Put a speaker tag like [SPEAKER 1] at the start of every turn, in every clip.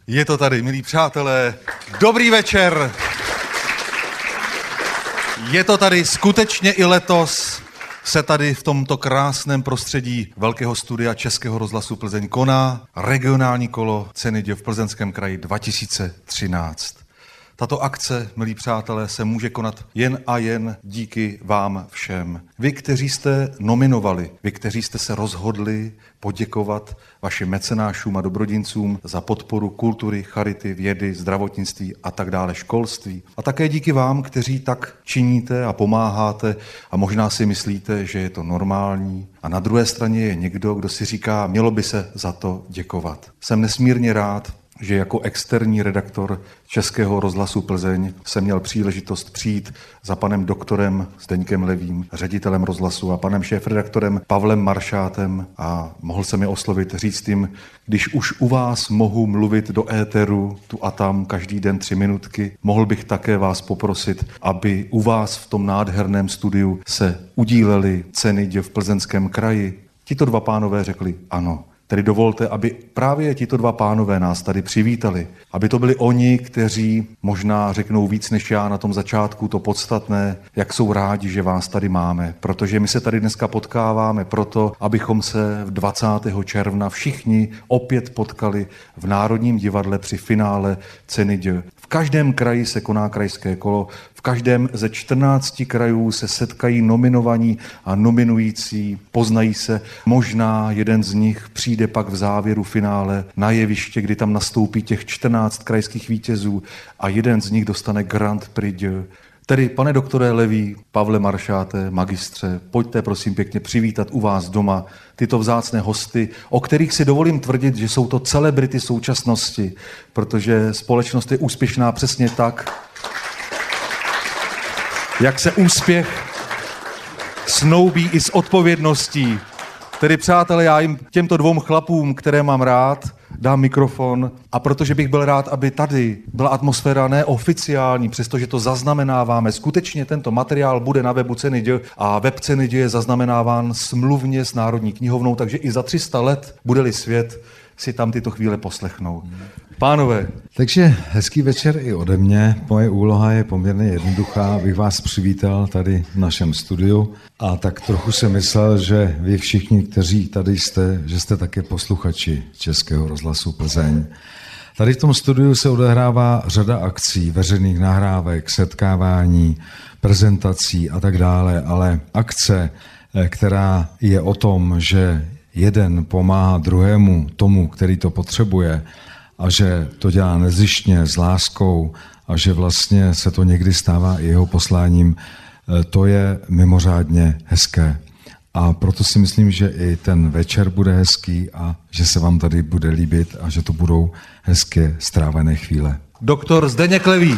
[SPEAKER 1] Je to tady, milí přátelé. Dobrý večer. Je to tady skutečně i letos. Se tady v tomto krásném prostředí velkého studia Českého rozhlasu Plzeň koná regionální kolo Ceny děv v Plzeňském kraji 2013. Tato akce, milí přátelé, se může konat jen a jen díky vám všem. Vy, kteří jste nominovali, vy, kteří jste se rozhodli poděkovat vašim mecenášům a dobrodincům za podporu kultury, charity, vědy, zdravotnictví a tak dále, školství. A také díky vám, kteří tak činíte a pomáháte a možná si myslíte, že je to normální. A na druhé straně je někdo, kdo si říká, mělo by se za to děkovat. Jsem nesmírně rád, že jako externí redaktor Českého rozhlasu Plzeň jsem měl příležitost přijít za panem doktorem Zdeňkem Levým, ředitelem rozhlasu a panem šéfredaktorem Pavlem Maršátem a mohl jsem je oslovit, říct jim, když už u vás mohu mluvit do éteru tu a tam každý den 3 minutky, mohl bych také vás poprosit, aby u vás v tom nádherném studiu se udílely ceny děv v Plzeňském kraji. Tito dva pánové řekli ano. Tedy dovolte, aby právě tito dva pánové nás tady přivítali, aby to byli oni, kteří možná řeknou víc než já na tom začátku to podstatné, jak jsou rádi, že vás tady máme, protože my se tady dneska potkáváme proto, abychom se 20. června všichni opět potkali v Národním divadle při finále Ceny děv. V každém kraji se koná krajské kolo, v každém ze 14 krajů se setkají nominovaní a nominující, poznají se, možná jeden z nich přijde pak v závěru finále na jeviště, kdy tam nastoupí těch 14 krajských vítězů a jeden z nich dostane Grand Prix Dieu. Tedy, pane doktore Levý, Pavle Maršáte, magistře, pojďte prosím pěkně přivítat u vás doma tyto vzácné hosty, o kterých si dovolím tvrdit, že jsou to celebrity současnosti, protože společnost je úspěšná přesně tak, jak se úspěch snoubí i s odpovědností. Tedy přátelé, já jim těmto 2 chlapům, které mám rád, dám mikrofon a protože bych byl rád, aby tady byla atmosféra neoficiální, přestože to zaznamenáváme, skutečně tento materiál bude na webu Ceny děv a web Ceny děv je zaznamenáván smluvně s Národní knihovnou, takže i za 300 let, bude-li svět, si tam tyto chvíle poslechnou. Pánové.
[SPEAKER 2] Takže hezký večer i ode mě. Moje úloha je poměrně jednoduchá, abych vás přivítal tady v našem studiu. A tak trochu jsem myslel, že vy všichni, kteří tady jste, že jste také posluchači Českého rozhlasu Plzeň. Tady v tom studiu se odehrává řada akcí, veřejných nahrávek, setkávání, prezentací a tak dále, ale akce, která je o tom, že jeden pomáhá druhému, tomu, který to potřebuje, a že to dělá nezištně, s láskou a že vlastně se to někdy stává i jeho posláním, to je mimořádně hezké. A proto si myslím, že i ten večer bude hezký a že se vám tady bude líbit a že to budou hezké strávené chvíle.
[SPEAKER 1] Doktor Zdeněk Levý,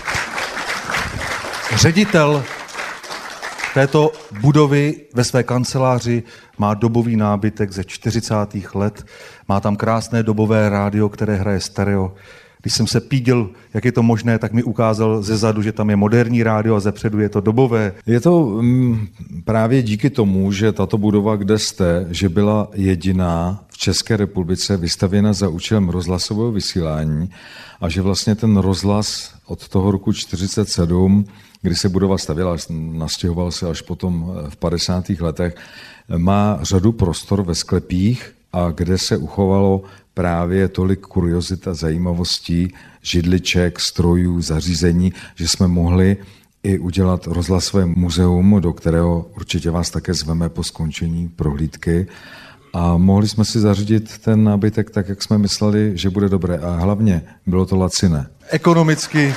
[SPEAKER 1] ředitel této budovy ve své kanceláři má dobový nábytek ze 40. let. Má tam krásné dobové rádio, které hraje stereo. Když jsem se píděl, jak je to možné, tak mi ukázal zezadu, že tam je moderní rádio a zepředu je to dobové.
[SPEAKER 2] Je to právě díky tomu, že tato budova, kde jste, že byla jediná v České republice vystavěna za účelem rozhlasového vysílání a že vlastně ten rozhlas od toho roku 1947, kdy se budova stavěla, nastěhoval se až potom v 50. letech, má řadu prostor ve sklepích a kde se uchovalo právě tolik kuriozit a zajímavostí, židliček, strojů, zařízení, že jsme mohli i udělat rozhlasové muzeum, do kterého určitě vás také zveme po skončení prohlídky. A mohli jsme si zařídit ten nábytek tak, jak jsme mysleli, že bude dobré. A hlavně bylo to laciné.
[SPEAKER 1] Ekonomicky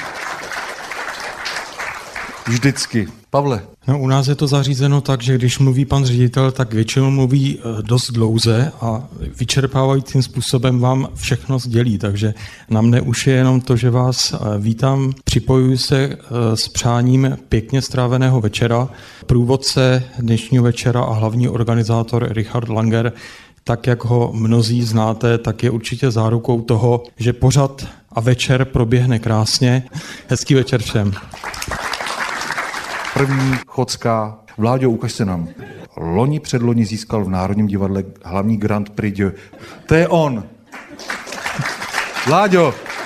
[SPEAKER 1] vždycky. Pavle.
[SPEAKER 3] No, u nás je to zařízeno tak, že když mluví pan ředitel, tak většinou mluví dost dlouze a vyčerpávajícím způsobem vám všechno sdělí. Takže na mne už je jenom to, že vás vítám, připojuji se s přáním pěkně stráveného večera. Průvodce dnešního večera a hlavní organizátor Richard Langer, tak jak ho mnozí znáte, tak je určitě zárukou toho, že pořad a večer proběhne krásně. Hezký večer všem.
[SPEAKER 1] První Chocká. Vláďo, ukaž se nám. Předloni získal v Národním divadle hlavní Grand Prix Dieu. To je on. Vláďo,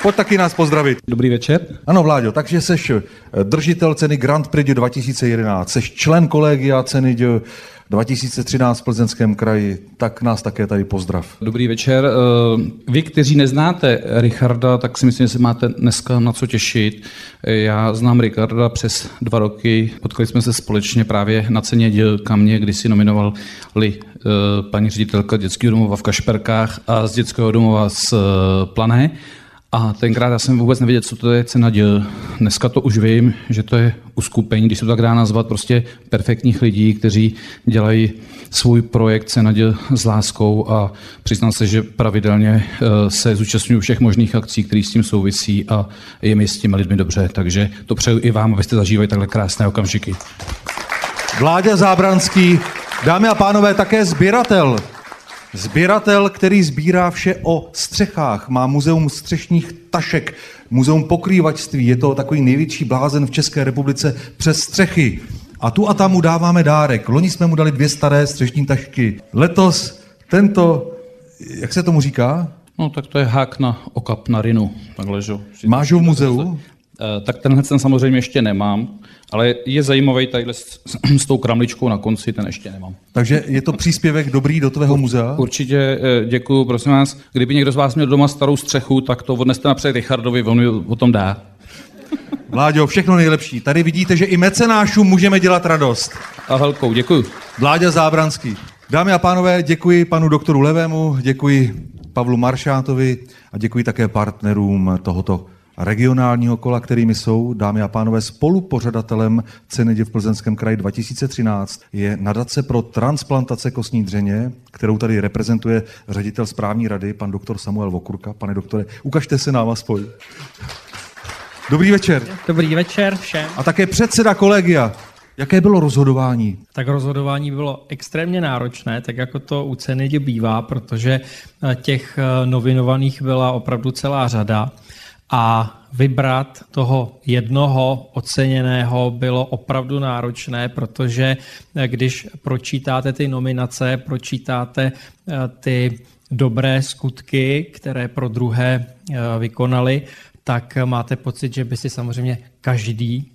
[SPEAKER 1] Pojď taky nás pozdravit.
[SPEAKER 4] Dobrý večer.
[SPEAKER 1] Ano, Vláďo, takže seš držitel ceny Grand Prix 2011, seš člen kolegia ceny 2013 v Plzeňském kraji, tak nás také tady pozdrav.
[SPEAKER 4] Dobrý večer. Vy, kteří neznáte Richarda, tak si myslím, že se máte dneska na co těšit. Já znám Richarda přes 2 roky. Potkali jsme se společně právě na ceně děl, kam mě kdysi nominovali paní ředitelka dětského domova v Kašperkách a z dětského domova z Plané. A tenkrát já jsem vůbec nevěděl, co to je cena děl. Dneska to už vím, že to je uskupení, když se to tak dá nazvat, prostě perfektních lidí, kteří dělají svůj projekt cena děl s láskou a přiznám se, že pravidelně se zúčastňuji všech možných akcí, které s tím souvisí a je mi s těmi lidmi dobře. Takže to přeju i vám, abyste zažívali takhle krásné okamžiky.
[SPEAKER 1] Vláďa Zábranský, dámy a pánové, také sběratel. Sběratel, který sbírá vše o střechách, má muzeum střešních tašek, muzeum pokrývačství, je to takový největší blázen v České republice přes střechy. A tu a tam mu dáváme dárek. Loni jsme mu dali 2 staré střešní tašky. Letos tento, jak se tomu říká?
[SPEAKER 4] No tak to je hák na okap na rinu. Takhle, že?
[SPEAKER 1] Máš ho v muzeu?
[SPEAKER 4] Tak tenhle ten samozřejmě ještě nemám, ale je zajímavý tadyhle s tou kramličkou na konci, ten ještě nemám.
[SPEAKER 1] Takže je to příspěvek dobrý do tvého muzea?
[SPEAKER 4] Určitě, děkuju, prosím vás. Kdyby někdo z vás měl doma starou střechu, tak to odneste napřed Richardovi, on mi o tom dá.
[SPEAKER 1] Vláďo, všechno nejlepší. Tady vidíte, že i mecenášům můžeme dělat radost.
[SPEAKER 4] A velkou, děkuju.
[SPEAKER 1] Vláďa Zábranský. Dámy a pánové, děkuji panu doktoru Levému, děkuji Pavlu Maršátovi a děkuji také partnerům tohoto regionálního kola, kterými jsou, dámy a pánové, spolupořadatelem ceny děl v Plzeňském kraji 2013 je nadace pro transplantace kostní dřeně, kterou tady reprezentuje ředitel správní rady, pan doktor Samuel Vokurka. Pane doktore, ukažte se nám aspoň. Dobrý večer.
[SPEAKER 5] Dobrý večer všem.
[SPEAKER 1] A také předseda kolegia. Jaké bylo rozhodování?
[SPEAKER 5] Tak rozhodování bylo extrémně náročné, tak jako to u ceny děl bývá, protože těch nominovaných byla opravdu celá řada. A vybrat toho jednoho oceněného bylo opravdu náročné, protože když pročítáte ty nominace, pročítáte ty dobré skutky, které pro druhé vykonali, tak máte pocit, že by si samozřejmě každý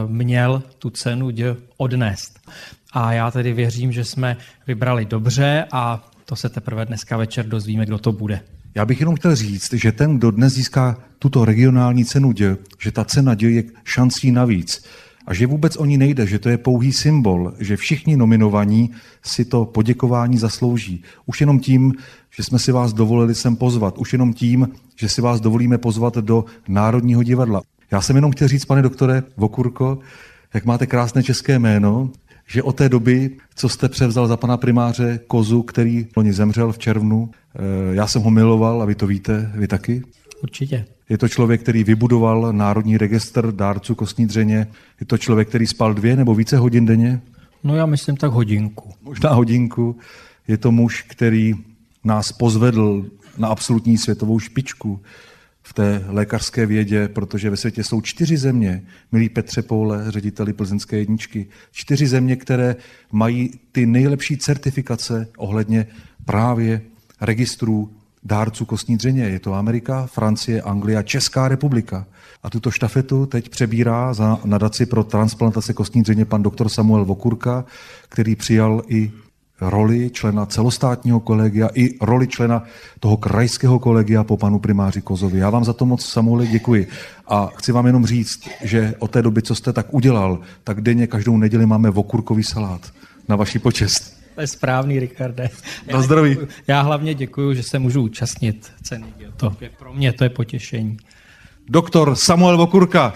[SPEAKER 5] měl tu cenu děl odnést. A já tedy věřím, že jsme vybrali dobře a to se teprve dneska večer dozvíme, kdo to bude.
[SPEAKER 1] Já bych jenom chtěl říct, že ten, kdo dnes získá tuto regionální cenu děl, že ta cena děl je šancí navíc a že vůbec o ní nejde, že to je pouhý symbol, že všichni nominovaní si to poděkování zaslouží. Už jenom tím, že jsme si vás dovolili sem pozvat, už jenom tím, že si vás dovolíme pozvat do Národního divadla. Já jsem jenom chtěl říct, pane doktore Vokurko, jak máte krásné české jméno, že od té doby, co jste převzal za pana primáře Kozu, který loni zemřel v červnu, já jsem ho miloval a vy to víte, vy taky?
[SPEAKER 5] Určitě.
[SPEAKER 1] Je to člověk, který vybudoval Národní registr dárců kostní dřeně. Je to člověk, který spal 2 nebo více hodin denně?
[SPEAKER 5] No já myslím tak hodinku.
[SPEAKER 1] Možná hodinku. Je to muž, který nás pozvedl na absolutní světovou špičku v té lékařské vědě, protože ve světě jsou 4 země, milý Petře Poule, řediteli Plzeňské jedničky, 4 země, které mají ty nejlepší certifikace ohledně právě registrů dárců kostní dřeně. Je to Amerika, Francie, Anglie a Česká republika. A tuto štafetu teď přebírá za nadaci pro transplantace kostní dřeně pan doktor Samuel Vokurka, který přijal i roli člena celostátního kolegia i roli člena toho krajského kolegia po panu primáři Kozovi. Já vám za to moc, Samueli, děkuji. A chci vám jenom říct, že od té doby, co jste tak udělal, tak denně každou neděli máme vokurkový salát na vaši počest.
[SPEAKER 5] To je správný, Richarde.
[SPEAKER 1] Na zdraví.
[SPEAKER 5] Já hlavně děkuji, že se můžu účastnit ceny děl. To je pro mě to je potěšení.
[SPEAKER 1] Doktor Samuel Vokurka.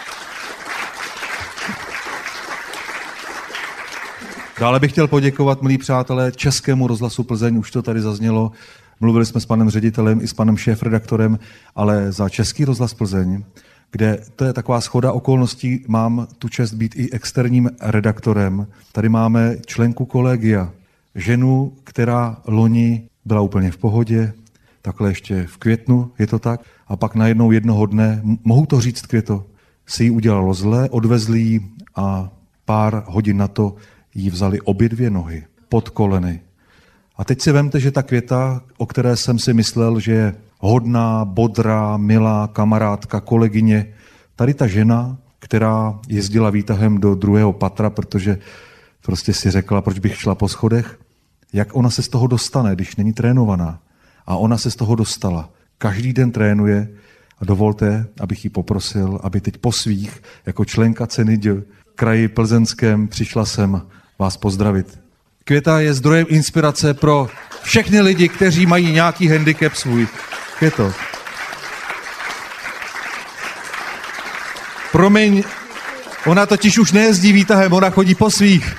[SPEAKER 1] Dále bych chtěl poděkovat, milí přátelé, Českému rozhlasu Plzeň, už to tady zaznělo. Mluvili jsme s panem ředitelem i s panem šéfredaktorem, ale za Český rozhlas Plzeň, kde to je taková shoda okolností, mám tu čest být i externím redaktorem. Tady máme členku kolegia, ženu, která loni byla úplně v pohodě, takhle ještě v květnu, je to tak, a pak najednou jednoho dne, mohu to říct, Květo, si jí udělalo zle, odvezli ji a pár hodin na to jí vzali obě 2 nohy pod koleny. A teď si vemte, že ta Květa, o které jsem si myslel, že je hodná, bodrá, milá kamarádka, kolegyně. Tady ta žena, která jezdila výtahem do 2. patra, protože prostě si řekla, proč bych šla po schodech, jak ona se z toho dostane, když není trénovaná. A ona se z toho dostala. Každý den trénuje a dovolte, abych ji poprosil, aby teď po svých, jako členka ceny D kraji Plzeňském, přišla sem vás pozdravit. Květa je zdrojem inspirace pro všechny lidi, kteří mají nějaký handicap svůj. Květo. Promiň, ona totiž už nejezdí výtahem, ona chodí po svých.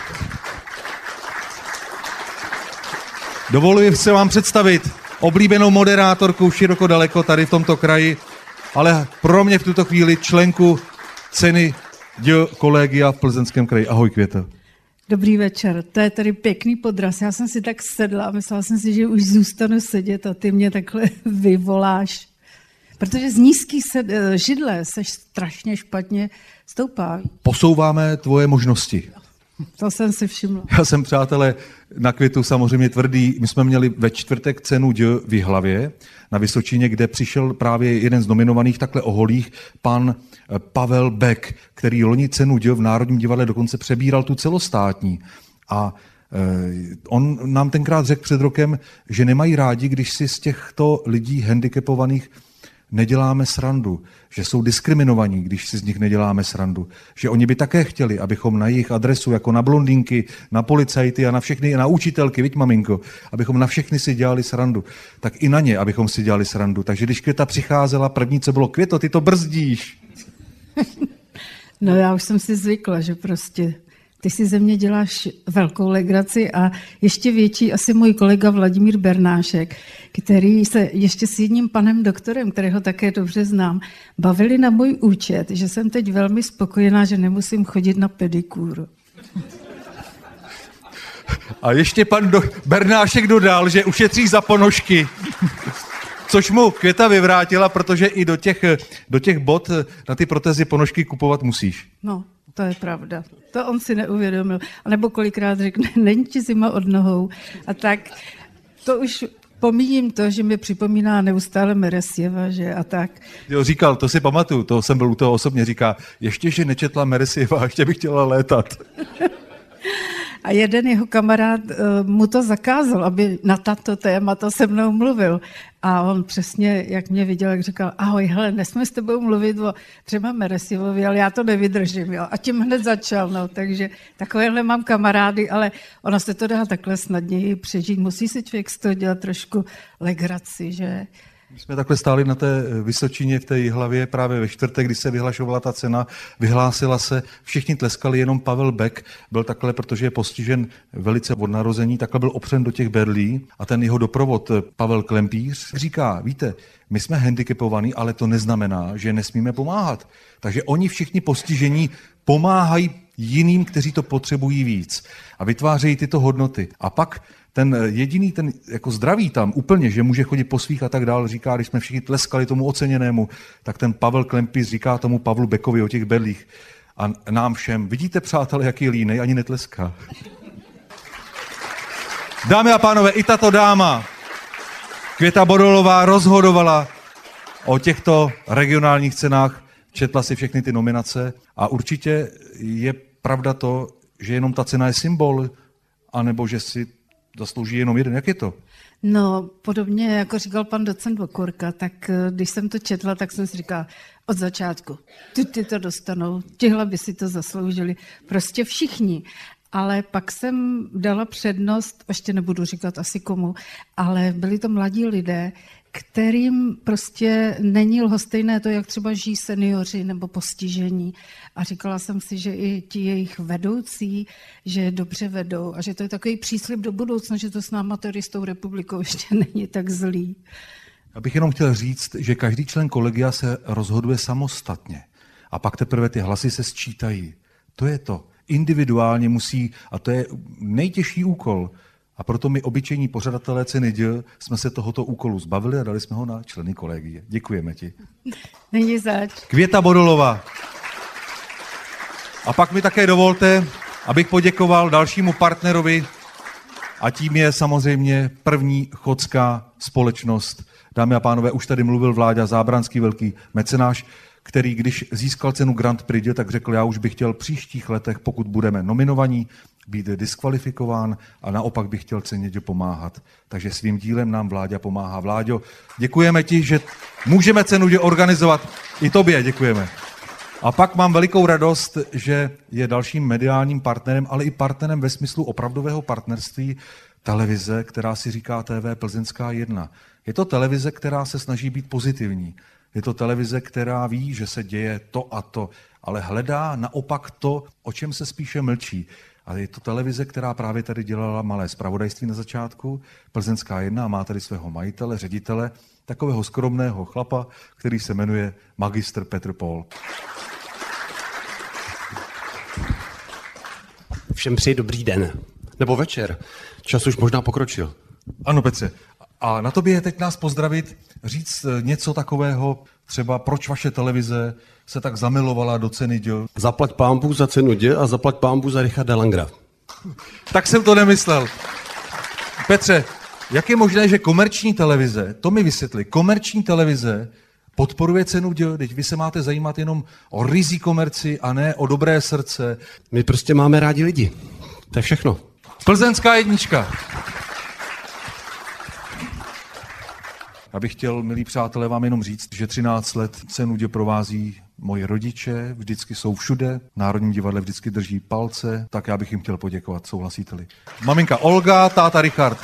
[SPEAKER 1] Dovoluji se vám představit oblíbenou moderátorku široko daleko tady v tomto kraji, ale pro mě v tuto chvíli členku ceny D kolegia v Plzeňském kraji. Ahoj, Květa.
[SPEAKER 6] Dobrý večer, to je tady pěkný podraz. Já jsem si tak sedla a myslela jsem si, že už zůstanu sedět a ty mě takhle vyvoláš. Protože z nízký židle seš strašně špatně stoupá.
[SPEAKER 1] Posouváme tvoje možnosti.
[SPEAKER 6] To jsem si všimla.
[SPEAKER 1] Já jsem, přátelé, na Květu samozřejmě tvrdý. My jsme měli ve čtvrtek cenu D v Jihlavě na Vysočině, kde přišel právě jeden z nominovaných takhle oholých, pan Pavel Bek, který loni cenu D v Národním divadle dokonce přebíral tu celostátní. A on nám tenkrát řekl před rokem, že nemají rádi, když si z těchto lidí handicapovaných neděláme srandu, že jsou diskriminovaní, když si z nich neděláme srandu, že oni by také chtěli, abychom na jejich adresu, jako na blondýnky, na policajty a na všechny, na učitelky, viď maminko, abychom na všechny si dělali srandu, tak i na ně, abychom si dělali srandu. Takže když Květa přicházela, první, co bylo, Květo, ty to brzdíš.
[SPEAKER 6] No já už jsem si zvykla, že prostě ty si ze mě děláš velkou legraci a ještě větší asi můj kolega Vladimír Bernášek, který se ještě s jedním panem doktorem, kterého také dobře znám, bavili na můj účet, že jsem teď velmi spokojená, že nemusím chodit na pedikúru.
[SPEAKER 1] A ještě pan Bernášek dodal, že ušetří za ponožky. Což mu Květa vyvrátila, protože i do těch bot na ty protezy ponožky kupovat musíš.
[SPEAKER 6] No, to je pravda. To on si neuvědomil. A nebo kolikrát řekne, není ti zima od nohou. A tak to už pomíním to, že mi připomíná neustále Meresjeva, že a tak.
[SPEAKER 1] Jo, říkal, to si pamatuju, to jsem byl u toho osobně, říká, ještě, že nečetla Meresjeva, ještě bych chtěla létat.
[SPEAKER 6] A jeden jeho kamarád mu to zakázal, aby na tato témata se mnou mluvil. A on přesně, jak mě viděl, jak říkal, ahoj, hele, nesmím s tebou mluvit o třeba Meresjevovi, ale já to nevydržím. Jo. A tím hned začal. No. Takže takovéhle mám kamarády, ale ono se to dá takhle snadněji přežít. Musí si člověk z toho dělat trošku legraci, že...
[SPEAKER 1] My jsme takhle stáli na té Vysočině v té Jihlavě právě ve čtvrtek, kdy se vyhlašovala ta cena, vyhlásila se, všichni tleskali, jenom Pavel Bek byl takhle, protože je postižen velice od narození, takhle byl opřen do těch berlí a ten jeho doprovod Pavel Klempíř říká, víte, my jsme handicapovaní, ale to neznamená, že nesmíme pomáhat. Takže oni všichni postižení pomáhají jiným, kteří to potřebují víc a vytvářejí tyto hodnoty. A pak ten jediný, ten jako zdravý tam úplně, že může chodit po svých a tak dál, říká, když jsme všichni tleskali tomu oceněnému, tak ten Pavel Klempis říká tomu Pavlu Bekovi o těch berlích a nám všem, vidíte, přátelé, jaký línej, ani netleská. Dámy a pánové, i tato dáma, Květa Bodolová, rozhodovala o těchto regionálních cenách, četla si všechny ty nominace a určitě je pravda to, že jenom ta cena je symbol, anebo že si zaslouží jenom jeden. Jak je to?
[SPEAKER 6] No, podobně jako říkal pan docent Vokurka, tak když jsem to četla, tak jsem si říkala od začátku, ty to dostanou, tihle by si to zasloužili, prostě všichni. Ale pak jsem dala přednost, ještě nebudu říkat asi komu, ale byli to mladí lidé, kterým prostě není lhostejné to, jak třeba žijí seniori nebo postižení. A říkala jsem si, že i ti jejich vedoucí, že dobře vedou a že to je takový příslib do budoucna, že to s náma tady s tou republikou ještě není tak zlý.
[SPEAKER 1] Já bych jenom chtěl říct, že každý člen kolegia se rozhoduje samostatně a pak teprve ty hlasy se sčítají. To je to. Individuálně musí, a to je nejtěžší úkol. A proto my, obyčejní pořadatelé ceny D, jsme se tohoto úkolu zbavili a dali jsme ho na členy kolegie. Děkujeme ti.
[SPEAKER 6] Není zač.
[SPEAKER 1] Květa Bodolová. A pak mi také dovolte, abych poděkoval dalšímu partnerovi A tím je samozřejmě první chodská společnost. Dámy a pánové, už tady mluvil Vláďa Zábranský, velký mecenáš, který, když získal cenu Grand Prix, tak řekl, já už bych chtěl v příštích letech, pokud budeme nominovaní, být diskvalifikován a naopak bych chtěl ceně pomáhat. Takže svým dílem nám Vláďa pomáhá. Vláďo, děkujeme ti, že můžeme cenu organizovat. I tobě děkujeme. A pak mám velikou radost, že je dalším mediálním partnerem, ale i partnerem ve smyslu opravdového partnerství televize, která si říká TV Plzeňská 1. Je to televize, která se snaží být pozitivní. Je to televize, která ví, že se děje to a to, ale hledá naopak to, o čem se spíše mlčí. A je to televize, která právě tady dělala malé zpravodajství na začátku, Plzeňská 1, a má tady svého majitele, ředitele, takového skromného chlapa, který se jmenuje magistr Petr Pol.
[SPEAKER 7] Všem přeji dobrý den. Nebo večer. Čas už možná pokročil.
[SPEAKER 1] Ano, Petře. A na tobě je teď nás pozdravit, říct něco takového, třeba proč vaše televize se tak zamilovala do ceny děl.
[SPEAKER 7] Zaplať pánbůh za cenu děl a zaplať pánbůh za Richarda Langra.
[SPEAKER 1] Tak jsem to nemyslel. Petře, jak je možné, že komerční televize, to mi vysvětli, komerční televize podporuje cenu děl, teď vy se máte zajímat jenom o rizí komerci a ne o dobré srdce.
[SPEAKER 7] My prostě máme rádi lidi. To je všechno.
[SPEAKER 1] Plzeňská 1. Já bych chtěl, milí přátelé, vám jenom říct, že 13 let cenu děl provází moji rodiče, vždycky jsou všude, v Národním divadle vždycky drží palce, tak já bych jim chtěl poděkovat, souhlasíte-li. Maminka Olga, táta Richard.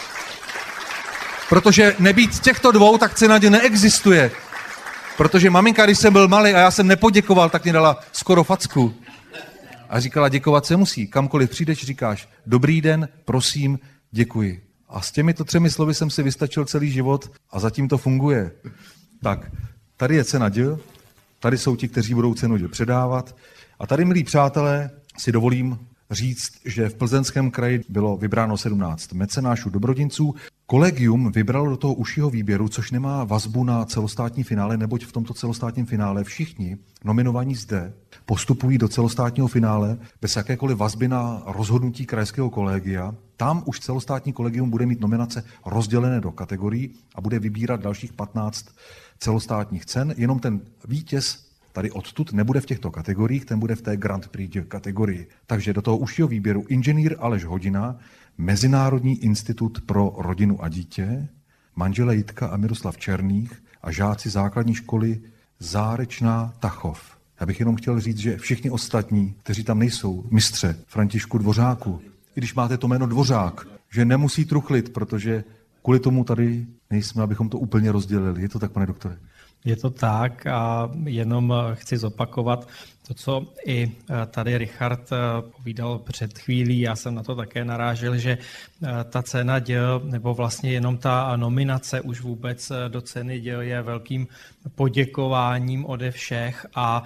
[SPEAKER 1] Protože nebýt těchto dvou, tak cena děl neexistuje. Protože maminka, když jsem byl malý a já jsem nepoděkoval, tak mě dala skoro facku. A říkala, děkovat se musí. Kamkoliv přijdeš, říkáš, dobrý den, prosím, děkuji. A s těmito 3 slovy jsem si vystačil celý život a zatím to funguje. Tak, tady je cena děl, tady jsou ti, kteří budou cenu děl předávat. A tady, milí přátelé, si dovolím říct, že v Plzeňském kraji bylo vybráno 17 mecenášů, dobrodinců. Kolegium vybralo do toho užšího výběru, což nemá vazbu na celostátní finále, neboť v tomto celostátním finále všichni nominovaní zde postupují do celostátního finále bez jakékoliv vazby na rozhodnutí krajského kolegia. Tam už celostátní kolegium bude mít nominace rozdělené do kategorií a bude vybírat dalších 15 celostátních cen. Jenom ten vítěz tady odtud nebude v těchto kategoriích, ten bude v té Grand Prix kategorii. Takže do toho užšího výběru inženýr Aleš Hodina, Mezinárodní institut pro rodinu a dítě, manželé Jitka a Miroslav Černých a žáci základní školy Zárečná Tachov. Já bych jenom chtěl říct, že všichni ostatní, kteří tam nejsou, mistře Františku Dvořáku, i když máte to jméno Dvořák, že nemusí truchlit, protože kvůli tomu tady nejsme, abychom to úplně rozdělili. Je to tak, pane doktore?
[SPEAKER 5] Je to tak a jenom chci zopakovat to, co i tady Richard povídal před chvílí. Já jsem na to také narážel, že ta cena děl, nebo vlastně jenom ta nominace už vůbec do ceny děl je velkým poděkováním ode všech a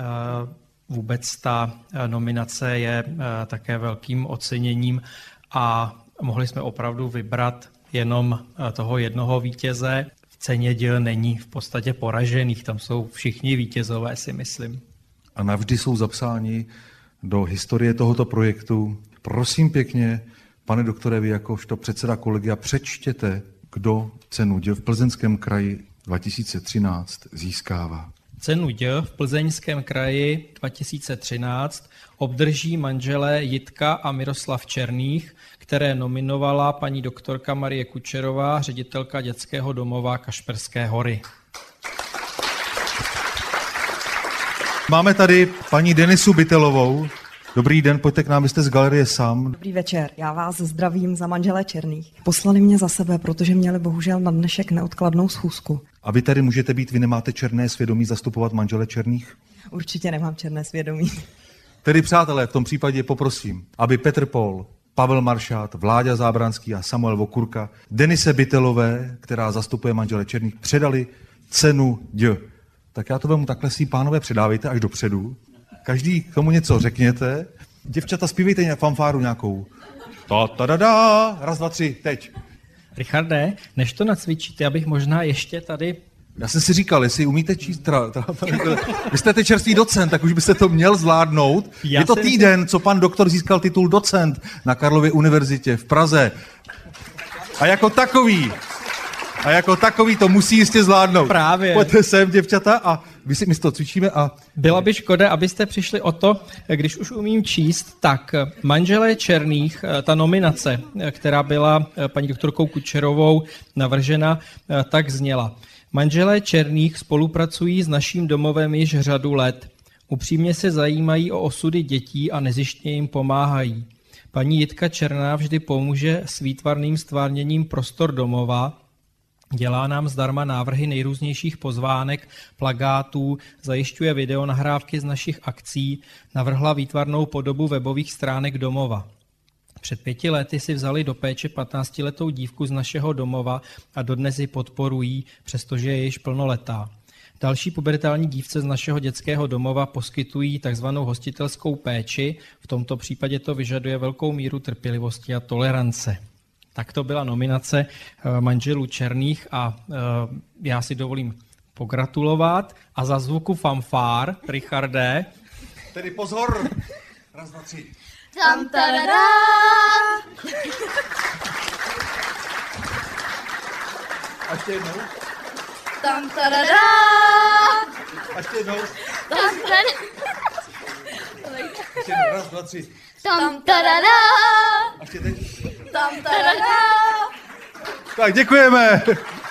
[SPEAKER 5] vůbec ta nominace je také velkým oceněním a mohli jsme opravdu vybrat jenom toho jednoho vítěze. V ceně děl není v podstatě poražených, tam jsou všichni vítězové, si myslím.
[SPEAKER 1] A navždy jsou zapsáni do historie tohoto projektu. Prosím pěkně, pane doktore, vy jakožto předseda kolegia, přečtěte, kdo cenu děl v Plzeňském kraji 2013 získává.
[SPEAKER 5] Cenu děl v Plzeňském kraji 2013 obdrží manželé Jitka a Miroslav Černých, které nominovala paní doktorka Marie Kučerová, ředitelka dětského domova Kašperské Hory.
[SPEAKER 1] Máme tady paní Denisu Bytelovou. Dobrý den, pojďte k nám, vy jste z galerie SAM.
[SPEAKER 8] Dobrý večer, já vás zdravím za manželé Černých. Poslali mě za sebe, protože měli bohužel na dnešek neodkladnou schůzku.
[SPEAKER 1] A vy tady můžete být, vy nemáte černé svědomí zastupovat manžele Černých?
[SPEAKER 8] Určitě nemám černé svědomí.
[SPEAKER 1] Tedy přátelé, v tom případě poprosím, aby Petr Pol, Pavel Maršát, Vláďa Zábranský a Samuel Vokurka Denise Bytelové, která zastupuje manžele Černých, předali cenu děl. Tak já to vemu takhle, si pánové předávejte až dopředu. Každý k tomu něco řekněte. Děvčata, zpívejte fanfáru nějakou. Ta-da-da, raz, dva, tři, teď.
[SPEAKER 5] Richarde, než to nacvičíte, abych možná ještě tady
[SPEAKER 1] Já jsem si říkal, jestli umíte číst, vy jste teď čerstvý docent, tak už byste to měl zvládnout. Je to týden, co pan doktor získal titul docent na Karlově univerzitě v Praze. A jako takový to musí jistě zvládnout.
[SPEAKER 5] Právě.
[SPEAKER 1] Pojďte sem, děvčata, a my si to cvičíme a...
[SPEAKER 5] Byla by škoda, abyste přišli o to, když už umím číst, tak Manželé Černých, ta nominace, která byla paní doktorkou Kučerovou navržena, tak zněla. Manželé Černých spolupracují s naším domovem již řadu let. Upřímně se zajímají o osudy dětí a nezištně jim pomáhají. Paní Jitka Černá vždy pomůže s výtvarným stvárněním prostor domova, dělá nám zdarma návrhy nejrůznějších pozvánek, plakátů, zajišťuje videonahrávky z našich akcí, navrhla výtvarnou podobu webových stránek domova. Před 5 lety si vzali do péče 15letou dívku z našeho domova a dodnes ji podporují, přestože je již plnoletá. Další pubertální dívce z našeho dětského domova poskytují takzvanou hostitelskou péči, v tomto případě to vyžaduje velkou míru trpělivosti a tolerance. Tak to byla nominace Manželů Černých a já si dovolím pogratulovat a za zvuku fanfár, Richarde.
[SPEAKER 1] Tedy pozor! 1, 2, 3.
[SPEAKER 9] Tam tadadá!
[SPEAKER 1] A ještě jednou.
[SPEAKER 9] Tam tadadá!
[SPEAKER 1] A ještě jednou.
[SPEAKER 9] Tam tadadá!
[SPEAKER 1] Ještě jednou. 1, 2, 3.
[SPEAKER 9] Tam tadadá!
[SPEAKER 1] A ještě teď.
[SPEAKER 9] Tam tadadá!
[SPEAKER 1] Tak děkujeme.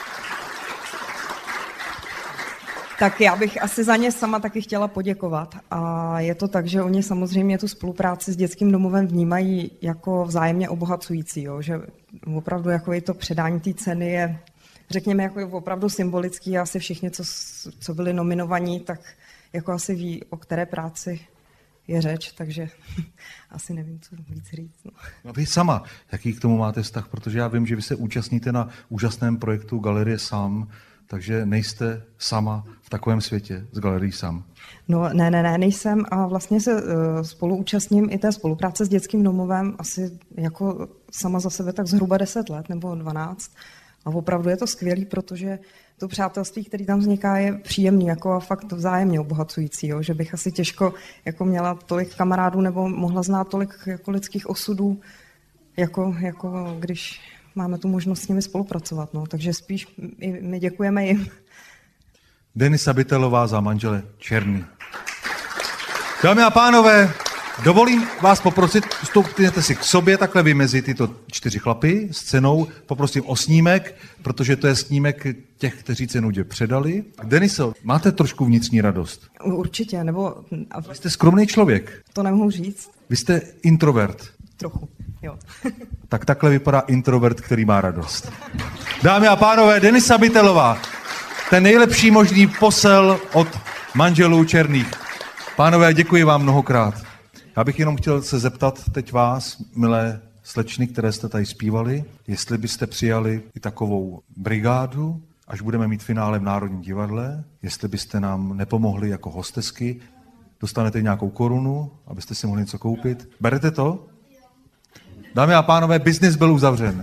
[SPEAKER 8] Tak já bych asi za ně sama taky chtěla poděkovat. A je to tak, že oni samozřejmě tu spolupráci s dětským domovem vnímají jako vzájemně obohacující, jo? Že opravdu jako i to předání té ceny je, řekněme, jako je opravdu symbolický a asi všichni, co byli nominovaní, tak jako asi ví, o které práci je řeč, takže asi nevím, co víc říct. No.
[SPEAKER 1] A vy sama, jaký k tomu máte vztah? Protože já vím, že vy se účastníte na úžasném projektu Galerie Sam, takže nejste sama v takovém světě s Galerií Sam.
[SPEAKER 8] No ne, nejsem a vlastně se spolu účastním i té spolupráce s dětským domovem asi jako sama za sebe tak zhruba 10 let nebo 12. A opravdu je to skvělý, protože to přátelství, které tam vzniká, je příjemný jako a fakt vzájemně obohacující, jo? Že bych asi těžko jako měla tolik kamarádů nebo mohla znát tolik jako lidských osudů, jako když máme tu možnost s nimi spolupracovat. No. Takže spíš my děkujeme jim.
[SPEAKER 1] Denisa Bytelová za Manžele Černý. Dámy a pánové, dovolím vás poprosit, stoupněte si k sobě, takhle vymezi tyto 4 chlapy s cenou. Poprosím o snímek, protože to je snímek těch, kteří cenu předali. Deniso, máte trošku vnitřní radost?
[SPEAKER 8] Určitě, nebo...
[SPEAKER 1] Vy jste skromný člověk.
[SPEAKER 8] To nemohu říct.
[SPEAKER 1] Vy jste introvert.
[SPEAKER 8] Trochu, jo.
[SPEAKER 1] Tak takhle vypadá introvert, který má radost. Dámy a pánové, Denisa Bytelová, ten nejlepší možný posel od Manželů Černých. Pánové, děkuji vám mnohokrát. Já bych jenom chtěl se zeptat teď vás, milé slečny, které jste tady zpívali, jestli byste přijali i takovou brigádu, až budeme mít finále v Národním divadle, jestli byste nám nepomohli jako hostesky, dostanete nějakou korunu, abyste si mohli něco koupit. Berete to? Dámy a pánové, biznis byl uzavřen.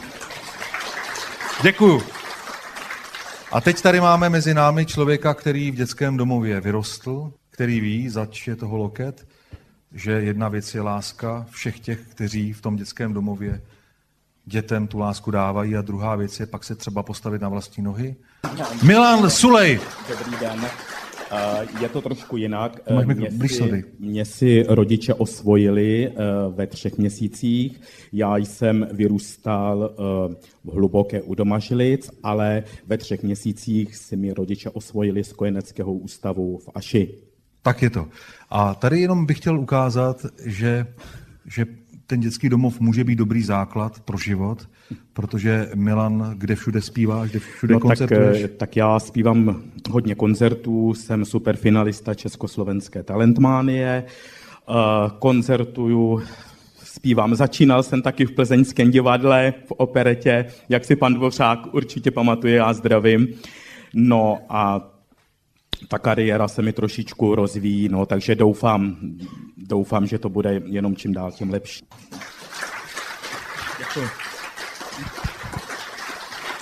[SPEAKER 1] Děkuju. A teď tady máme mezi námi člověka, který v dětském domově vyrostl, který ví, zač je toho loket, že jedna věc je láska všech těch, kteří v tom dětském domově dětem tu lásku dávají a druhá věc je pak se třeba postavit na vlastní nohy. Milan Sulej.
[SPEAKER 10] Dobrý den. Je to trošku jinak. Mě si rodiče osvojili ve 3 měsících. Já jsem vyrůstal v hluboké u Domažlic, ale ve 3 měsících si mi rodiče osvojili z kojeneckého ústavu v Aši.
[SPEAKER 1] Tak je to. A tady jenom bych chtěl ukázat, že ten dětský domov může být dobrý základ pro život, protože Milan, kde všude zpíváš, kde všude koncertuješ?
[SPEAKER 10] Tak já zpívám hodně koncertů, jsem superfinalista Československé talentmánie, koncertuju, zpívám. Začínal jsem taky v Plzeňském divadle, v operetě, jak si pan Dvořák určitě pamatuje, já zdravím. No a ta kariéra se mi trošičku rozvíjí, no, takže doufám, že to bude jenom čím dál tím lepší.
[SPEAKER 1] Děkuji.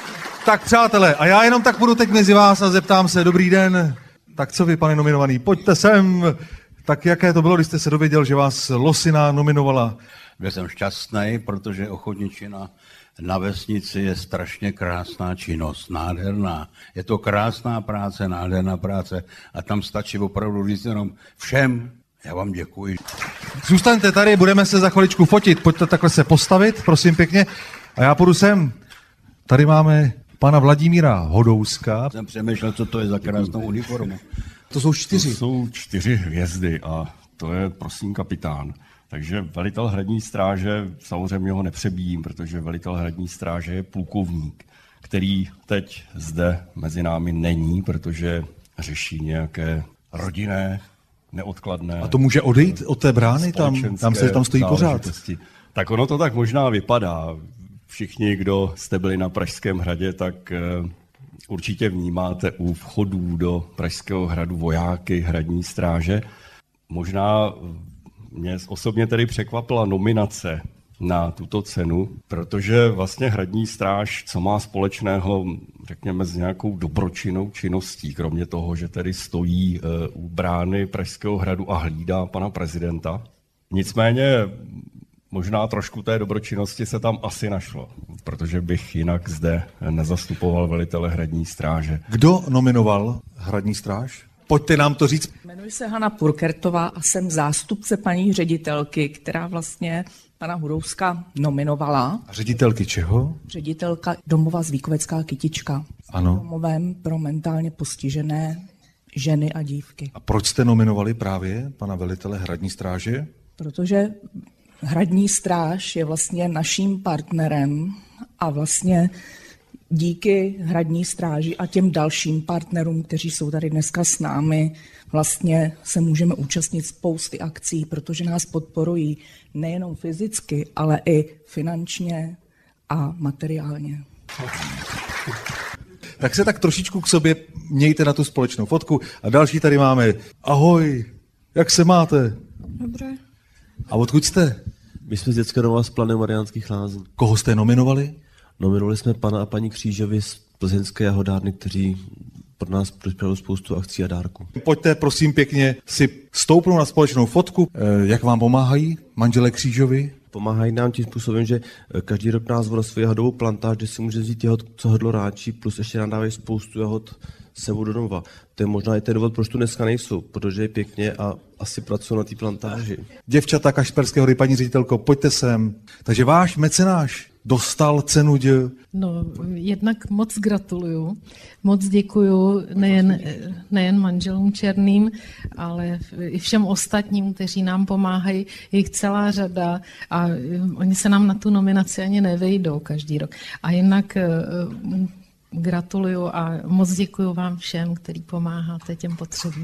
[SPEAKER 1] Tak přátelé, a já jenom tak půjdu teď mezi vás a zeptám se, dobrý den, tak co vy, pane nominovaný, pojďte sem. Tak jaké to bylo, když jste se dověděl, že vás Losina nominovala?
[SPEAKER 11] Byl jsem šťastný, protože ochotničina na vesnici je strašně krásná činnost, nádherná. Je to krásná práce, nádherná práce a tam stačí opravdu říct jenom všem, já vám děkuji.
[SPEAKER 1] Zůstaňte tady, budeme se za chviličku fotit, pojďte takhle se postavit, prosím pěkně. A já půjdu sem. Tady máme pana Vladimíra Hodouska.
[SPEAKER 11] Jsem přemýšlel, co to je za krásnou uniformu.
[SPEAKER 1] To jsou 4.
[SPEAKER 12] To jsou 4 hvězdy a to je prosím kapitán. Takže velitel hradní stráže, samozřejmě ho nepřebíjím, protože velitel hradní stráže je plukovník, který teď zde mezi námi není, protože řeší nějaké rodinné, neodkladné...
[SPEAKER 1] A to může odejít od té brány? Tam stojí pořád.
[SPEAKER 12] Tak ono to tak možná vypadá. Všichni, kdo jste byli na Pražském hradě, tak určitě vnímáte u vchodů do Pražského hradu vojáky hradní stráže. Možná mě osobně tedy překvapila nominace na tuto cenu, protože vlastně hradní stráž, co má společného, řekněme, s nějakou dobročinnou činností, kromě toho, že tedy stojí u brány Pražského hradu a hlídá pana prezidenta. Nicméně možná trošku té dobročinnosti se tam asi našlo, protože bych jinak zde nezastupoval velitele hradní stráže.
[SPEAKER 1] Kdo nominoval hradní stráž? Pojďte nám to říct.
[SPEAKER 13] Jmenuji se Hana Purkertová a jsem zástupce paní ředitelky, která vlastně pana Hodouska nominovala.
[SPEAKER 1] A ředitelky čeho?
[SPEAKER 13] Ředitelka domova Zvíkovecká Kytička.
[SPEAKER 1] Ano.
[SPEAKER 13] Domovem pro mentálně postižené ženy a dívky.
[SPEAKER 1] A proč jste nominovali právě pana velitele hradní stráže?
[SPEAKER 13] Protože hradní stráž je vlastně naším partnerem a vlastně díky hradní stráži a těm dalším partnerům, kteří jsou tady dneska s námi, vlastně se můžeme účastnit spousty akcí, protože nás podporují nejenom fyzicky, ale i finančně a materiálně.
[SPEAKER 1] Tak se tak trošičku k sobě mějte na tu společnou fotku. A další tady máme. Ahoj, jak se máte?
[SPEAKER 14] Dobře.
[SPEAKER 1] A odkud jste?
[SPEAKER 15] My jsme z dětského domova z Plané Mariánských Lázní.
[SPEAKER 1] Koho jste nominovali?
[SPEAKER 15] Nominovali jsme pana a paní Křížovi z Plzeňské jahodárny, kteří pro nás připravili spoustu akcí a dárků.
[SPEAKER 1] Pojďte, prosím pěkně, si stoupnout na společnou fotku. Jak vám pomáhají manželé Křížovi?
[SPEAKER 15] Pomáhají nám tím způsobem, že každý rok nás volá svoji jahadovou plantáž, kde si může vzít jahod, co hodlo ráčí, plus ještě nám dávají spoustu jahod sebou do domova. To je možná i ten důvod, proč tu dneska nejsou, protože je pěkně a asi pracují na té plantáži.
[SPEAKER 1] Děvčata Kašperské Hory, paní ředitelko, pojďte sem. Takže váš mecenáš dostal cenu
[SPEAKER 14] No, jednak moc gratuluju, moc děkuju nejen manželům černým, ale i všem ostatním, kteří nám pomáhají, je jich celá řada a oni se nám na tu nominaci ani nevejdou každý rok. A jinak gratuluju a moc děkuju vám všem, který pomáháte těm potřebným.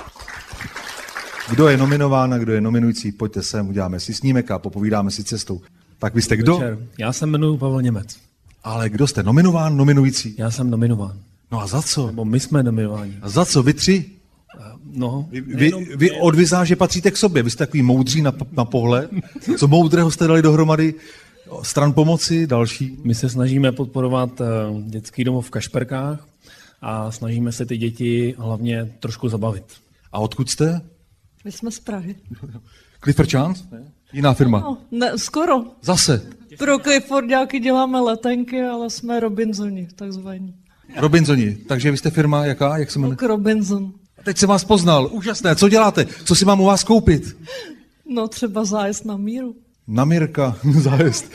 [SPEAKER 1] Kdo je nominován a kdo je nominující, pojďte sem, uděláme si snímek a popovídáme si cestou. Tak vy jste kdo?
[SPEAKER 16] Já se jmenuji Pavel Němec.
[SPEAKER 1] Ale kdo jste nominován, nominující?
[SPEAKER 16] Já jsem nominován.
[SPEAKER 1] No a za co?
[SPEAKER 16] Nebo my jsme nominováni.
[SPEAKER 1] A za co? Vy 3?
[SPEAKER 16] No.
[SPEAKER 1] Vy od vizáže patříte k sobě, vy jste takový moudří na pohled. Co moudrého jste dali dohromady? Stran pomoci, další?
[SPEAKER 16] My se snažíme podporovat dětský domov v Kašperkách a snažíme se ty děti hlavně trošku zabavit.
[SPEAKER 1] A odkud jste?
[SPEAKER 14] My jsme z Prahy.
[SPEAKER 1] Clifford Chance? Jiná firma?
[SPEAKER 14] No, ne, skoro.
[SPEAKER 1] Zase?
[SPEAKER 14] Pro Cliffordiáky děláme letenky, ale jsme Robinsoni, takzvaní.
[SPEAKER 1] Robinsoni, takže vy jste firma jaká? Jak se jmenuje?
[SPEAKER 14] Robinson.
[SPEAKER 1] A teď jsem vás poznal, úžasné, co děláte? Co si mám u vás koupit?
[SPEAKER 14] No třeba zájezd na Míru.
[SPEAKER 1] Na Mirka, zájezd.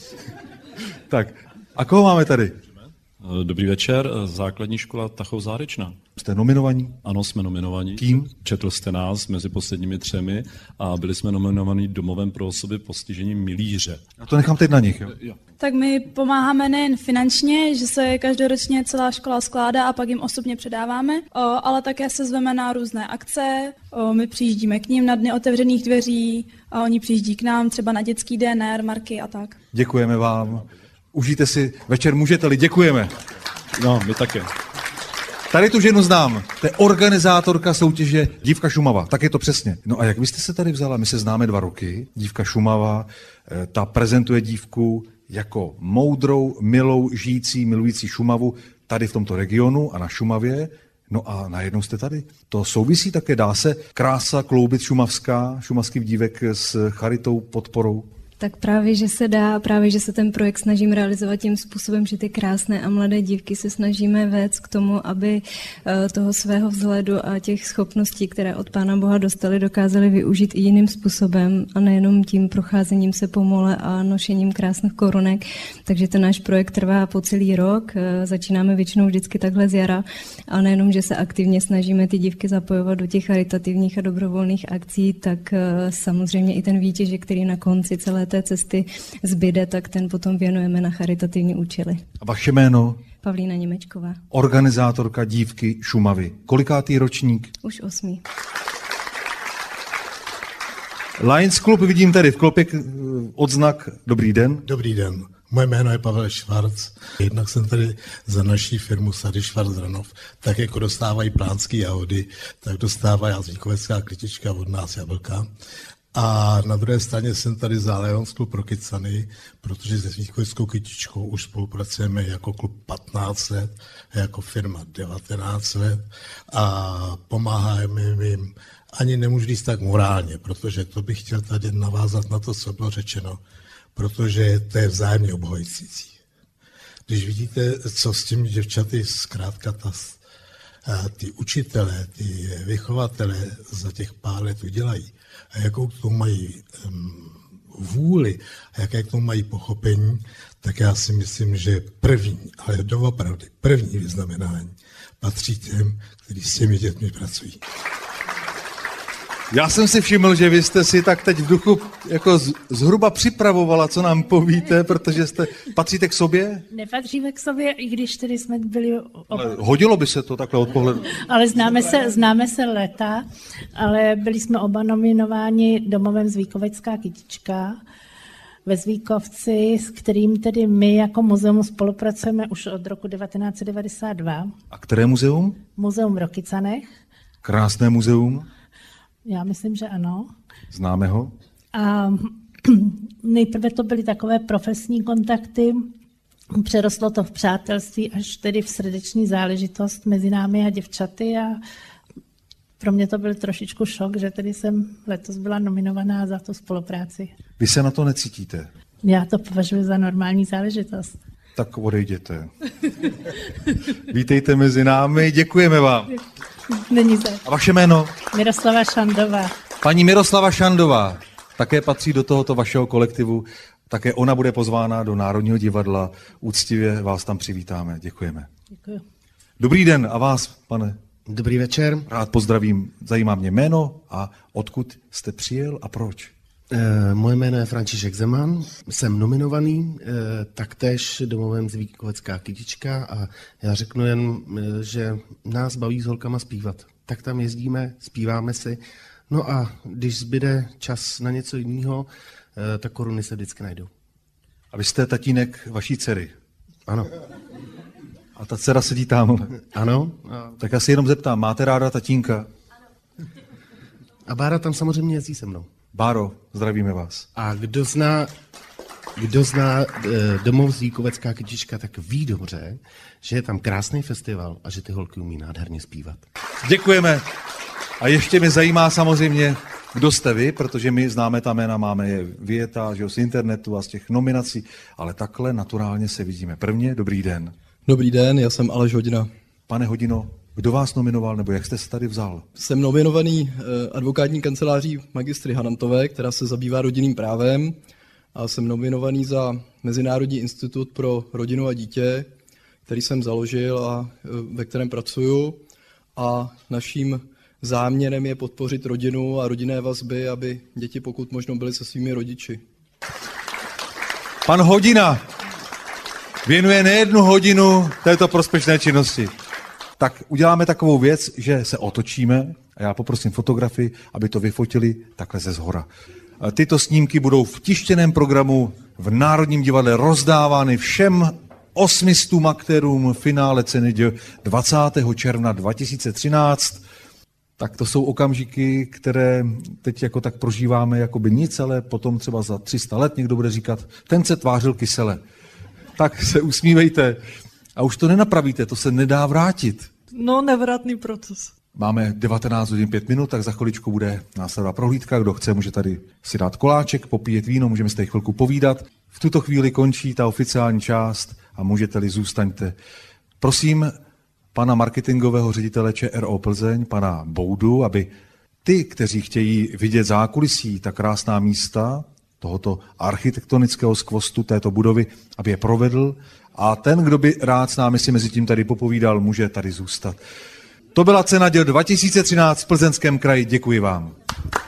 [SPEAKER 1] Tak, a koho máme tady?
[SPEAKER 17] Dobrý večer, základní škola Tachov Zářečná.
[SPEAKER 1] Jste nominovaní?
[SPEAKER 17] Ano, jsme nominovaní.
[SPEAKER 1] Kým?
[SPEAKER 17] Četl jste nás mezi posledními 3 a byli jsme nominovaní domovem pro osoby postižení Milíře.
[SPEAKER 1] A to nechám teď na nich, jo?
[SPEAKER 18] Tak my pomáháme nejen finančně, že se každoročně celá škola skládá a pak jim osobně předáváme, ale také se zveme na různé akce, my přijíždíme k ním na dny otevřených dveří a oni přijíždí k nám třeba na dětský DNR, marky a tak.
[SPEAKER 1] Děkujeme vám. Užijte si večer, můžete-li, děkujeme.
[SPEAKER 17] No, my také.
[SPEAKER 1] Tady tu ženu znám, to je organizátorka soutěže Dívka Šumava, tak je to přesně. No a jak vy jste se tady vzala? My se známe 2 roky, Dívka Šumava, ta prezentuje dívku. jako moudrou, milou, žijící, milující Šumavu tady v tomto regionu a na Šumavě. No a najednou jste tady. To souvisí také, dá se krása kloubit šumavský dívek s charitou, podporou?
[SPEAKER 19] Tak právě, že se dá, právě, že se ten projekt snažím realizovat tím způsobem, že ty krásné a mladé dívky se snažíme vést k tomu, aby toho svého vzhledu a těch schopností, které od Pána Boha dostali, dokázali využít i jiným způsobem a nejenom tím procházením se po mole a nošením krásných korunek. Takže ten náš projekt trvá po celý rok, začínáme většinou vždycky takhle z jara a nejenom, že se aktivně snažíme ty dívky zapojovat do těch charitativních a dobrovolných akcí, tak samozřejmě i ten výtěžek, který na konci celé té cesty zbyde, tak ten potom věnujeme na charitativní účely.
[SPEAKER 1] A vaše jméno?
[SPEAKER 19] Pavlína Němečková.
[SPEAKER 1] Organizátorka Dívky Šumavy. Kolikátý ročník?
[SPEAKER 19] Už 8.
[SPEAKER 1] Lions Club vidím tady v klopě odznak. Dobrý den.
[SPEAKER 20] Dobrý den. Moje jméno je Pavel Švarc. Jednak jsem tady za naší firmu Sady Švarc Ranov. Tak jako dostávají plánský jahody, tak dostává Jazvíkovecká klitička od nás jablka. A na druhé straně jsem tady za Lions Club Rokycany, protože se Jazvíkoveckou kytičkou už spolupracujeme jako klub 15 let, jako firma 19 let a pomáháme jim. Ani nemůžu říct tak morálně, protože to bych chtěl tady navázat na to, co bylo řečeno, protože to je vzájemně obhojující. Když vidíte, co s těmi děvčaty zkrátka ty učitelé, ty vychovatelé za těch pár let udělají a jakou k tomu mají vůli a jaké k tomu mají pochopení, tak já si myslím, že první, ale doopravdy první vyznamenání patří těm, kteří s těmi dětmi pracují.
[SPEAKER 1] Já jsem si všiml, že vy jste si tak teď v duchu jako zhruba připravovala, co nám povíte, protože patříte k sobě?
[SPEAKER 21] Nepatříme k sobě, i když tedy jsme byli...
[SPEAKER 1] Ale hodilo by se to takhle od pohledu.
[SPEAKER 21] Ale známe se léta, ale byli jsme oba nominováni domovem Zvíkovecká kytička ve Zvíkovci, s kterým tedy my jako muzeum spolupracujeme už od roku 1992.
[SPEAKER 1] A které muzeum?
[SPEAKER 21] Muzeum v Rokycanech.
[SPEAKER 1] Krásné muzeum.
[SPEAKER 21] Já myslím, že ano.
[SPEAKER 1] Známe ho.
[SPEAKER 21] A nejprve to byly takové profesní kontakty, přerostlo to v přátelství, až tedy v srdeční záležitost mezi námi a děvčaty a pro mě to byl trošičku šok, že tedy jsem letos byla nominovaná za tu spolupráci.
[SPEAKER 1] Vy se na to necítíte?
[SPEAKER 21] Já to považuji za normální záležitost.
[SPEAKER 1] Tak odejděte. Vítejte mezi námi, děkujeme vám.
[SPEAKER 21] Není to.
[SPEAKER 1] A vaše jméno?
[SPEAKER 21] Miroslava Šandová.
[SPEAKER 1] Paní Miroslava Šandová také patří do tohoto vašeho kolektivu. Také ona bude pozvána do Národního divadla. Úctivě vás tam přivítáme. Děkujeme.
[SPEAKER 21] Děkuji.
[SPEAKER 1] Dobrý den a vás, pane.
[SPEAKER 22] Dobrý večer.
[SPEAKER 1] Rád pozdravím. Zajímá mě jméno a odkud jste přijel a proč?
[SPEAKER 22] Moje jméno je František Zeman, jsem nominovaný taktéž domovem Zvíkovecká kytička a já řeknu jen, že nás baví s holkama zpívat. Tak tam jezdíme, zpíváme si, no a když zbyde čas na něco jiného, tak koruny se vždycky najdou.
[SPEAKER 1] A vy jste tatínek vaší dcery?
[SPEAKER 22] Ano.
[SPEAKER 1] A ta dcera sedí tam?
[SPEAKER 22] Ano.
[SPEAKER 1] Tak já si jenom zeptám, máte ráda tatínka?
[SPEAKER 22] A Bára tam samozřejmě jezdí se mnou.
[SPEAKER 1] Báro, zdravíme vás.
[SPEAKER 22] A kdo zná domov Zvíkovecká kytička, tak ví dobře, že je tam krásný festival a že ty holky umí nádherně zpívat.
[SPEAKER 1] Děkujeme. A ještě mě zajímá samozřejmě, kdo jste vy, protože my známe ta jména, máme je vyjetá, že jo, z internetu a z těch nominací, ale takhle naturálně se vidíme. Prvně, dobrý den.
[SPEAKER 23] Dobrý den, já jsem Aleš Hodina.
[SPEAKER 1] Pane Hodino, kdo vás nominoval, nebo jak jste se tady vzal?
[SPEAKER 23] Jsem nominovaný advokátní kanceláří magistry Hanantové, která se zabývá rodinným právem, a jsem nominovaný za Mezinárodní institut pro rodinu a dítě, který jsem založil a ve kterém pracuju. A naším záměrem je podpořit rodinu a rodinné vazby, aby děti pokud možno byly se svými rodiči.
[SPEAKER 1] Pan Hodina věnuje nejednu hodinu této prospěšné činnosti. Tak uděláme takovou věc, že se otočíme a já poprosím fotografy, aby to vyfotili takhle ze zhora. Tyto snímky budou v tištěném programu v Národním divadle rozdávány všem 800 aktérům finále ceny 20. června 2013. Tak to jsou okamžiky, které teď jako tak prožíváme jako by nic, ale potom třeba za 300 let někdo bude říkat, ten se tvářil kysele. Tak se usmívejte a už to nenapravíte, to se nedá vrátit.
[SPEAKER 2] No, nevratný proces.
[SPEAKER 1] Máme 19 hodin 5 minut, tak za chviličku bude následovat prohlídka. Kdo chce, může tady si dát koláček, popíjet víno, můžeme si tady chvilku povídat. V tuto chvíli končí ta oficiální část a můžete-li zůstaňte. Prosím pana marketingového ředitele ČRO Plzeň, pana Boudu, aby ty, kteří chtějí vidět zákulisí, ta krásná místa tohoto architektonického skvostu této budovy, aby je provedl. A ten, kdo by rád s námi si mezi tím tady popovídal, může tady zůstat. To byla cena děl 2013 v Plzeňském kraji. Děkuji vám.